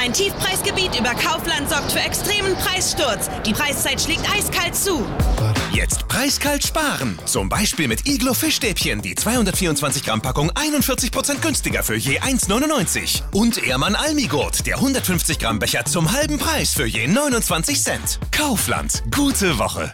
Ein Tiefpreisgebiet über Kaufland sorgt für extremen Preissturz. Die Preiszeit schlägt eiskalt zu. Jetzt preiskalt sparen. Zum Beispiel mit Iglo Fischstäbchen. Die 224 Gramm Packung 41% günstiger für je 1,99. Und Ehrmann Almigurt. Der 150 Gramm Becher zum halben Preis für je 29 Cent. Kaufland. Gute Woche.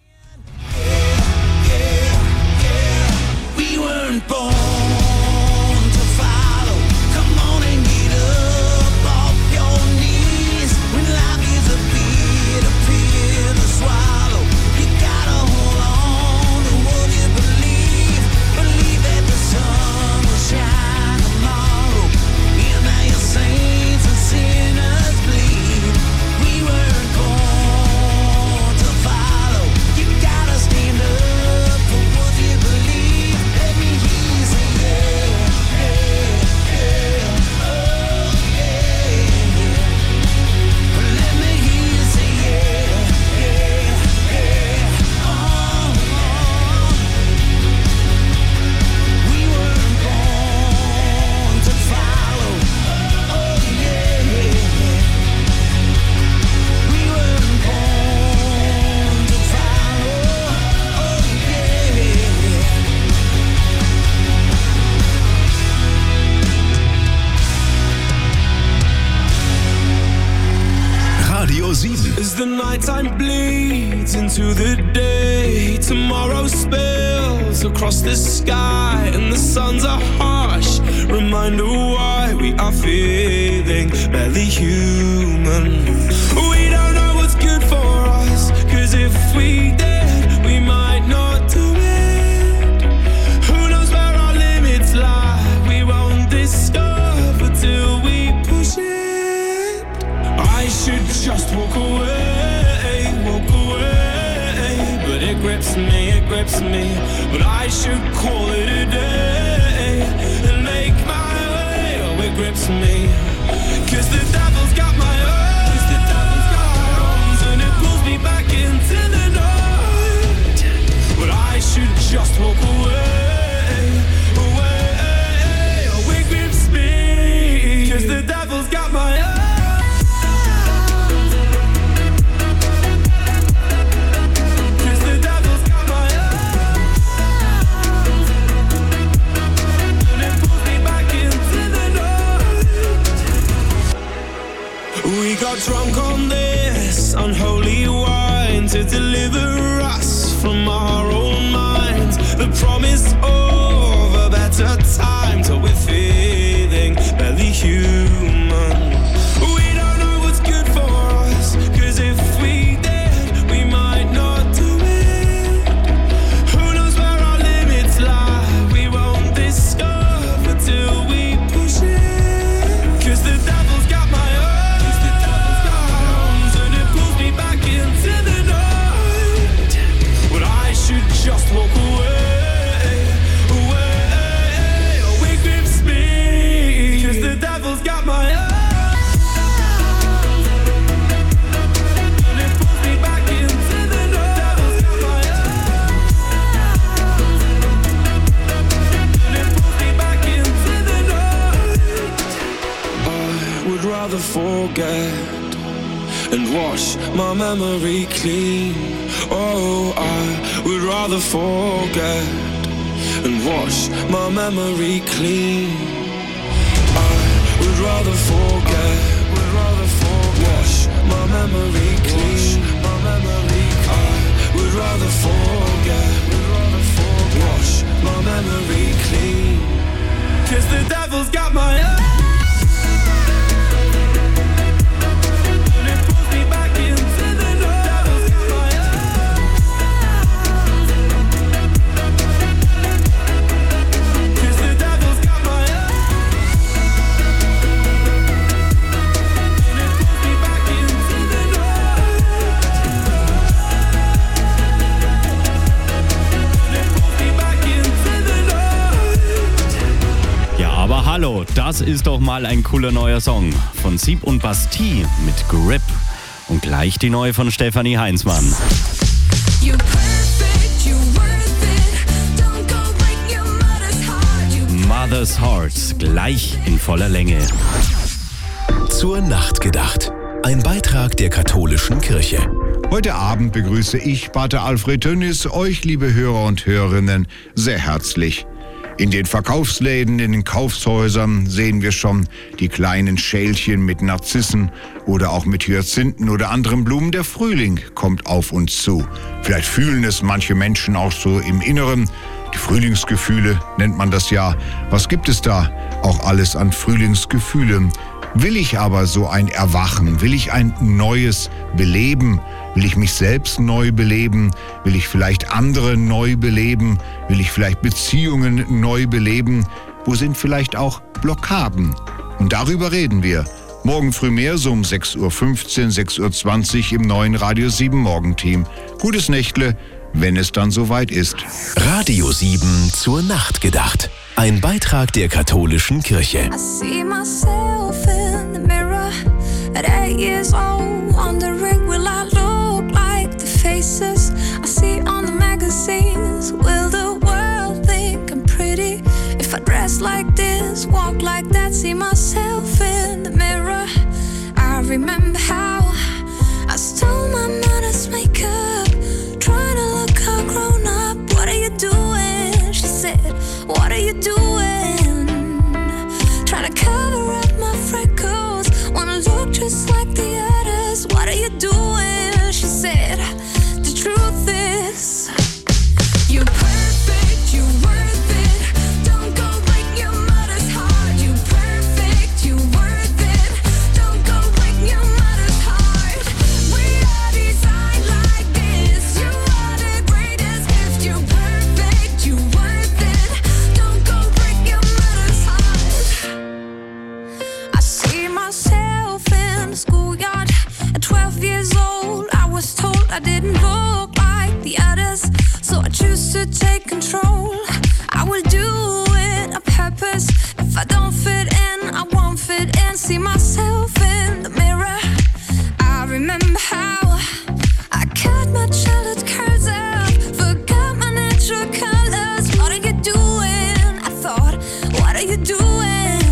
We weren't born to follow. Come on and get up off your knees. When life is a pill to swallow, you gotta hold on to what you believe. Believe that the sun will shine tomorrow. Hear now your saints and sinners bleed. We weren't born to follow. You gotta stand up for what you believe. Let me hear you say yeah, yeah, yeah, oh yeah, yeah. Let me hear you say yeah, yeah, yeah, oh. We weren't born to follow, oh yeah, yeah. We weren't born to follow, oh yeah, yeah. Radio 7. As the nighttime bleeds into the day, tomorrow spills across the sky, and the suns are harsh. Reminder why we are feeling barely human. We don't know what's good for us, 'cause if we did, we might not do it. Who knows where our limits lie? We won't discover till we push it. I should just walk away, but it grips me, but I should call it a day and make my way, oh it grips me, 'cause the devil's got my arms and it pulls me back into the night, but I should just walk away, oh it grips me, 'cause the devil's got my arms. We got drunk on this unholy wine to deliver us from our own minds. The promise of a better time till we're feeling barely human. We don't know what's good for us, 'cause if we did, we might not do it. Who knows where our limits lie? We won't discover till we push it, 'cause the devil's got my just walk away, oh it grips me, 'cause the devil's got my arms, and it pulls me back into the night. Devil's got my arms, and it pulls me back into the night. I would rather forget and wash my memory clean. Oh, I would rather forget and wash my memory clean. I would rather forget, wash my memory clean. I would rather forget, wash my memory clean. 'Cause the devil's got my eyes. Hallo, das ist doch mal ein cooler neuer Song von Sieb und Bastille mit Grip. Und gleich die neue von Stefanie Heinzmann. Mother's Heart, gleich in voller Länge. zur Nacht gedacht. Ein Beitrag der katholischen Kirche. Heute Abend begrüße ich, Pater Alfred Tönnies, euch, liebe Hörer und Hörerinnen, sehr herzlich. In den Verkaufsläden, in den Kaufhäusern sehen wir schon die kleinen Schälchen mit Narzissen oder auch mit Hyazinthen oder anderen Blumen. Der Frühling kommt auf uns zu. Vielleicht fühlen es manche Menschen auch so im Inneren. Die Frühlingsgefühle nennt man das ja. Was gibt es da auch alles an Frühlingsgefühlen? Will ich aber so ein Erwachen? Will ich ein neues Beleben? Will ich mich selbst neu beleben? Will ich vielleicht andere neu beleben? Will ich vielleicht Beziehungen neu beleben? Wo sind vielleicht auch Blockaden? Und darüber reden wir. Morgen früh mehr, so um 6.15 Uhr, 6.20 Uhr im neuen Radio 7 Morgenteam. Gutes Nächtle, wenn es dann soweit ist. Radio 7 zur Nacht gedacht. Ein Beitrag der katholischen Kirche. I see myself in the mirror at 8 years old, wondering will I look like the faces I see on the magazines? Will the world think I'm pretty if I dress like this, walk like that? See myself in the mirror. I remember how I stole my mother's makeup, trying to look all grown up. What are you doing? She said, what are you doing? Trying to cover up my freckles, wanna look just like the others. What are you doing? She said, the truth is, you're perfect, you're worth it. Don't go break your mother's heart. You're perfect, you're worth it. Don't go break your mother's heart. We are designed like this. You are the greatest gift. You're perfect, you're worth it. Don't go break your mother's heart. I see myself in the schoolyard at 12 years old. I was told I didn't look like the others, so I choose to take control. I will do it on purpose. If I don't fit in, I won't fit in. See myself in the mirror. I remember how I cut my childhood curls out, forgot my natural colors. What are you doing? I thought, what are you doing?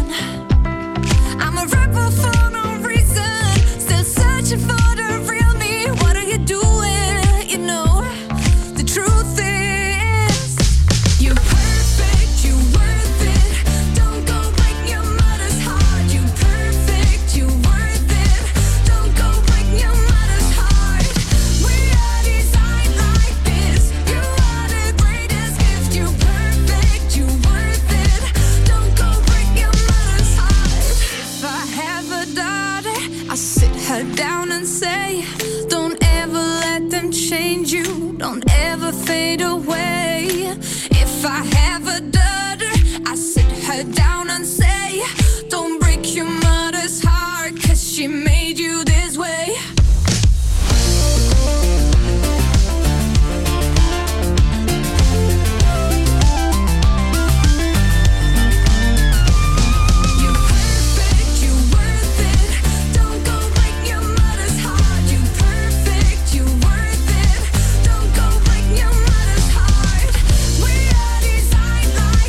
I'm a rebel for no reason, still searching for the real me. What are you doing? You know, the truth is, you're perfect, you're worth it. Don't go break your mother's heart. You're perfect, you're worth it. Don't go break your mother's heart. We are designed like this. You are the greatest gift. You're perfect, you're worth it. Don't go break your mother's heart. If I have a daughter, I sit her down and say, don't ever let them change you. Don't ever fade away. If I have a daughter, I sit her down and say, don't break your mother's heart, 'cause she made you this way. You're perfect, you're worth it. Don't go break your mother's heart. You're perfect, you're worth it. Don't go break your mother's heart. We are designed like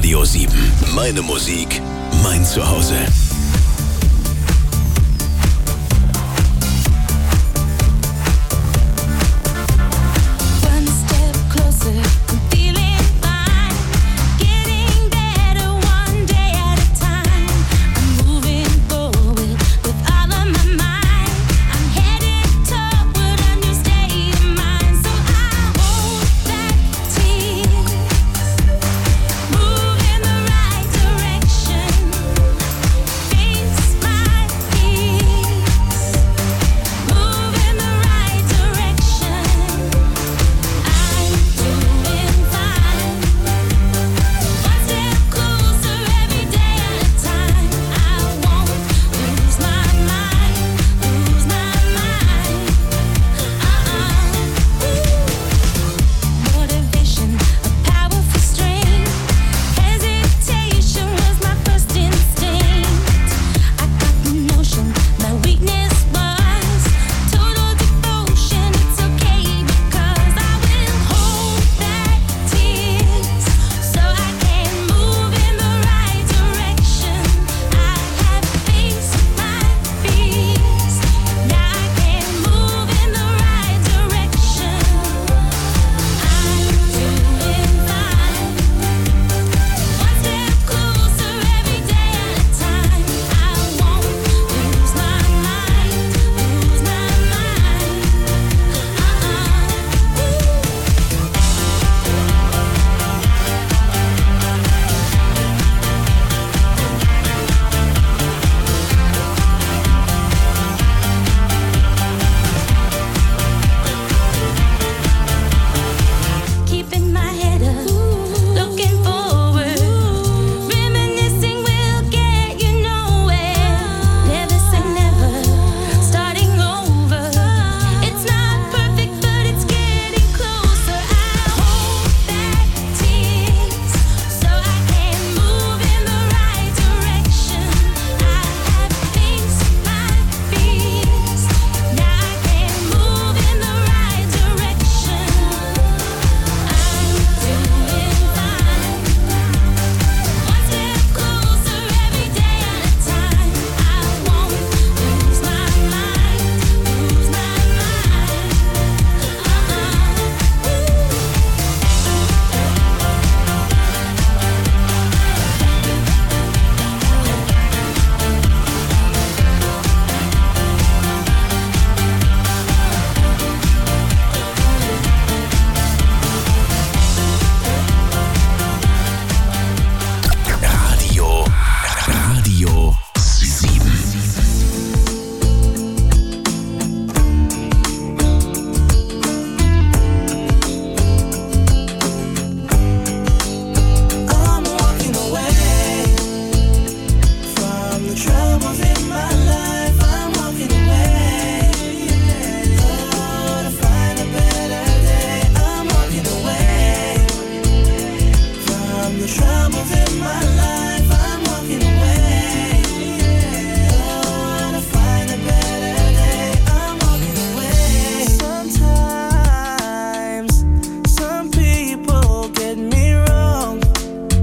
Radio 7. Meine Musik, mein Zuhause.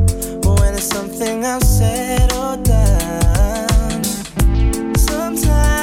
I've said or done. Sometimes